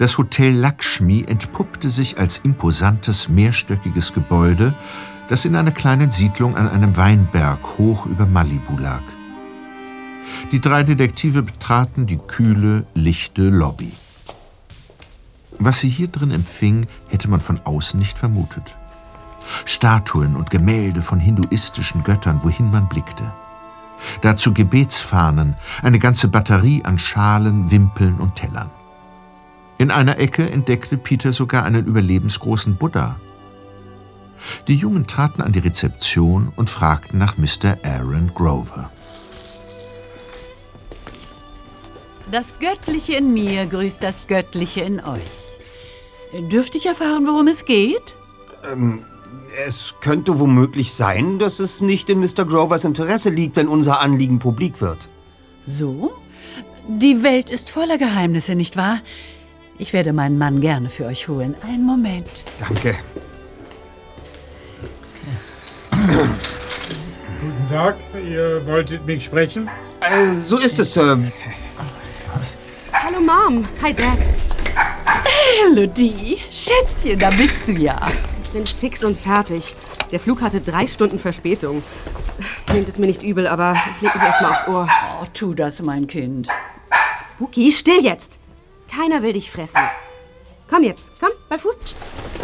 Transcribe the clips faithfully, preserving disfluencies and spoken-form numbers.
Das Hotel Lakshmi entpuppte sich als imposantes, mehrstöckiges Gebäude, das in einer kleinen Siedlung an einem Weinberg hoch über Malibu lag. Die drei Detektive betraten die kühle, lichte Lobby. Was sie hier drin empfing, hätte man von außen nicht vermutet. Statuen und Gemälde von hinduistischen Göttern, wohin man blickte. Dazu Gebetsfahnen, eine ganze Batterie an Schalen, Wimpeln und Tellern. In einer Ecke entdeckte Peter sogar einen überlebensgroßen Buddha. Die Jungen traten an die Rezeption und fragten nach Mister Aaron Grover. Das Göttliche in mir grüßt das Göttliche in euch. Dürfte ich erfahren, worum es geht? Ähm, es könnte womöglich sein, dass es nicht in Mister Grovers Interesse liegt, wenn unser Anliegen publik wird. So? Die Welt ist voller Geheimnisse, nicht wahr? Ich werde meinen Mann gerne für euch holen. Einen Moment. Danke. Guten Tag, ihr wolltet mich sprechen? Äh, so ist es, Sir. Hallo Mom. Hi Dad. Hallo Dee. Schätzchen, da bist du ja. Ich bin fix und fertig. Der Flug hatte drei Stunden Verspätung. Nehmt es mir nicht übel, aber ich leg mich erst mal aufs Ohr. Oh, tu das, mein Kind. Spooky, still jetzt. Keiner will dich fressen. Komm jetzt, komm, bei Fuß.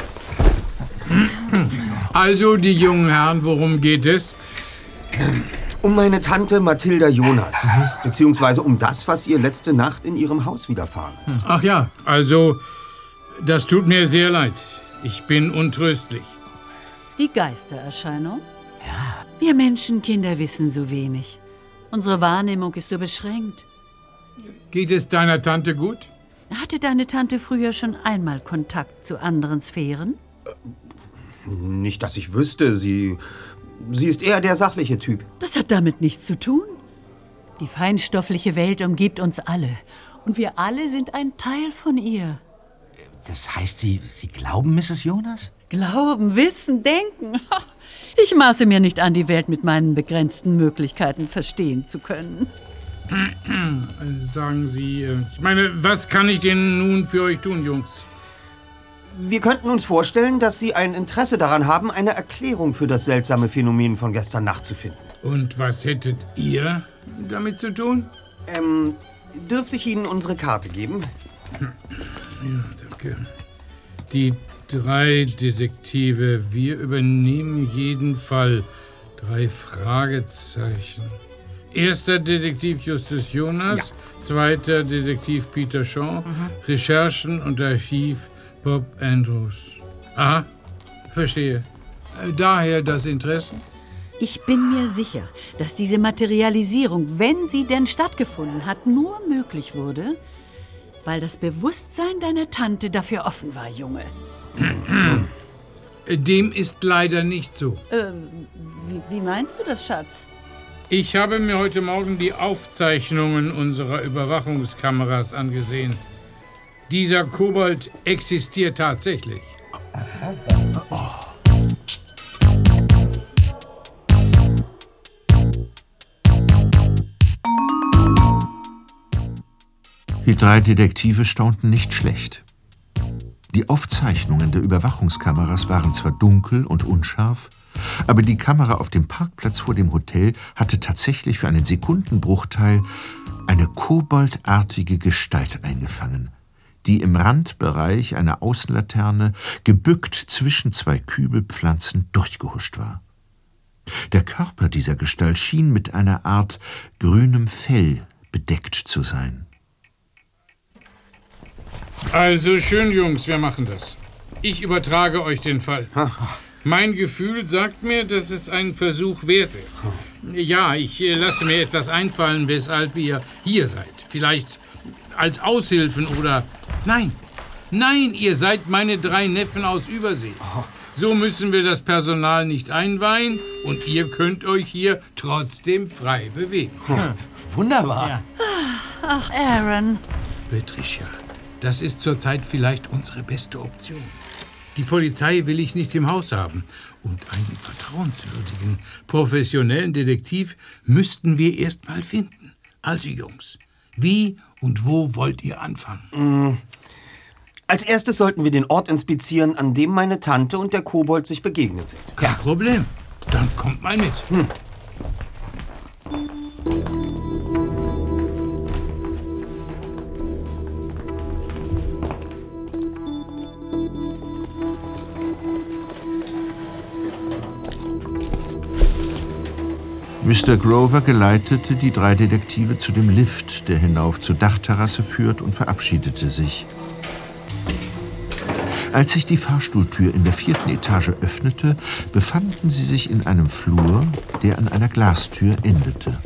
Also, die jungen Herren, worum geht es? Um meine Tante Mathilda Jonas. Mhm. Beziehungsweise um das, was ihr letzte Nacht in ihrem Haus widerfahren ist. Ach ja, also, das tut mir sehr leid. Ich bin untröstlich. Die Geistererscheinung? Ja. Wir Menschenkinder wissen so wenig. Unsere Wahrnehmung ist so beschränkt. Geht es deiner Tante gut? Hatte deine Tante früher schon einmal Kontakt zu anderen Sphären? Äh, nicht, dass ich wüsste. Sie, sie ist eher der sachliche Typ. Das hat damit nichts zu tun. Die feinstoffliche Welt umgibt uns alle. Und wir alle sind ein Teil von ihr. Das heißt, Sie, Sie glauben, Misses Jonas? Glauben, wissen, denken. Ich maße mir nicht an, die Welt mit meinen begrenzten Möglichkeiten verstehen zu können. Sagen Sie, ich meine, was kann ich denn nun für euch tun, Jungs? Wir könnten uns vorstellen, dass Sie ein Interesse daran haben, eine Erklärung für das seltsame Phänomen von gestern Nacht zu finden. Und was hättet ihr damit zu tun? Ähm, dürfte ich Ihnen unsere Karte geben? Ja, danke. Die drei Detektive, wir übernehmen jeden Fall. Drei Fragezeichen. Erster Detektiv Justus Jonas, ja. Zweiter Detektiv Peter Shaw, mhm. Recherchen und Archiv Bob Andrews. Aha, verstehe. Daher das Interesse? Ich bin mir sicher, dass diese Materialisierung, wenn sie denn stattgefunden hat, nur möglich wurde, weil das Bewusstsein deiner Tante dafür offen war, Junge. Dem ist leider nicht so. Äh, wie, wie meinst du das, Schatz? Ich habe mir heute Morgen die Aufzeichnungen unserer Überwachungskameras angesehen. Dieser Kobold existiert tatsächlich. Oh. Die drei Detektive staunten nicht schlecht. Die Aufzeichnungen der Überwachungskameras waren zwar dunkel und unscharf, aber die Kamera auf dem Parkplatz vor dem Hotel hatte tatsächlich für einen Sekundenbruchteil eine koboldartige Gestalt eingefangen, die im Randbereich einer Außenlaterne gebückt zwischen zwei Kübelpflanzen durchgehuscht war. Der Körper dieser Gestalt schien mit einer Art grünem Fell bedeckt zu sein. Also schön, Jungs, wir machen das. Ich übertrage euch den Fall. Mein Gefühl sagt mir, dass es ein Versuch wert ist. Ja, ich lasse mir etwas einfallen, weshalb ihr hier seid. Vielleicht als Aushilfen oder... Nein, nein, ihr seid meine drei Neffen aus Übersee. So müssen wir das Personal nicht einweihen und ihr könnt euch hier trotzdem frei bewegen. Wunderbar. Ja. Ach, Aaron. Patricia, das ist zurzeit vielleicht unsere beste Option. Die Polizei will ich nicht im Haus haben. Und einen vertrauenswürdigen, professionellen Detektiv müssten wir erst mal finden. Also Jungs, wie und wo wollt ihr anfangen? Als erstes sollten wir den Ort inspizieren, an dem meine Tante und der Kobold sich begegnet sind. Kein Problem. Dann kommt mal mit. Hm. Mister Grover geleitete die drei Detektive zu dem Lift, der hinauf zur Dachterrasse führt, und verabschiedete sich. Als sich die Fahrstuhltür in der vierten Etage öffnete, befanden sie sich in einem Flur, der an einer Glastür endete.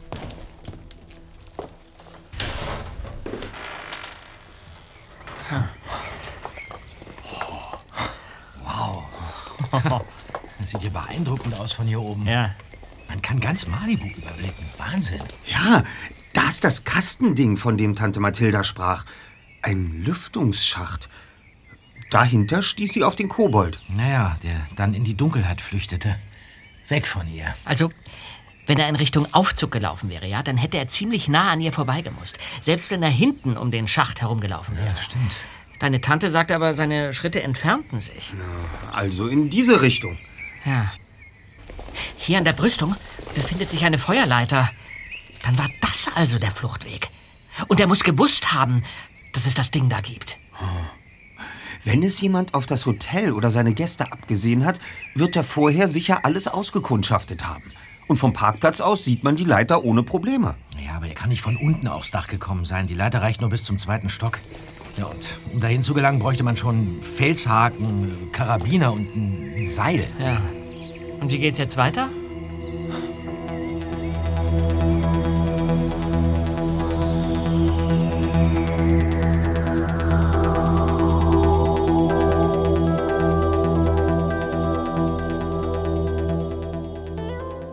Wow. Das sieht ja beeindruckend aus von hier oben. Ja. Man kann ganz Malibu überblicken. Wahnsinn. Ja, da ist das Kastending, von dem Tante Mathilda sprach. Ein Lüftungsschacht. Dahinter stieß sie auf den Kobold. Naja, der dann in die Dunkelheit flüchtete. Weg von ihr. Also, wenn er in Richtung Aufzug gelaufen wäre, ja, dann hätte er ziemlich nah an ihr vorbeigemusst. Selbst wenn er hinten um den Schacht herumgelaufen wäre. Ja, das stimmt. Deine Tante sagte aber, seine Schritte entfernten sich. Also in diese Richtung. Ja. Hier an der Brüstung befindet sich eine Feuerleiter. Dann war das also der Fluchtweg. Und er muss gewusst haben, dass es das Ding da gibt. Wenn es jemand auf das Hotel oder seine Gäste abgesehen hat, wird er vorher sicher alles ausgekundschaftet haben. Und vom Parkplatz aus sieht man die Leiter ohne Probleme. Ja, aber er kann nicht von unten aufs Dach gekommen sein. Die Leiter reicht nur bis zum zweiten Stock. Ja, und um dahin zu gelangen, bräuchte man schon Felshaken, Karabiner und ein Seil. Ja. Und wie geht's jetzt weiter?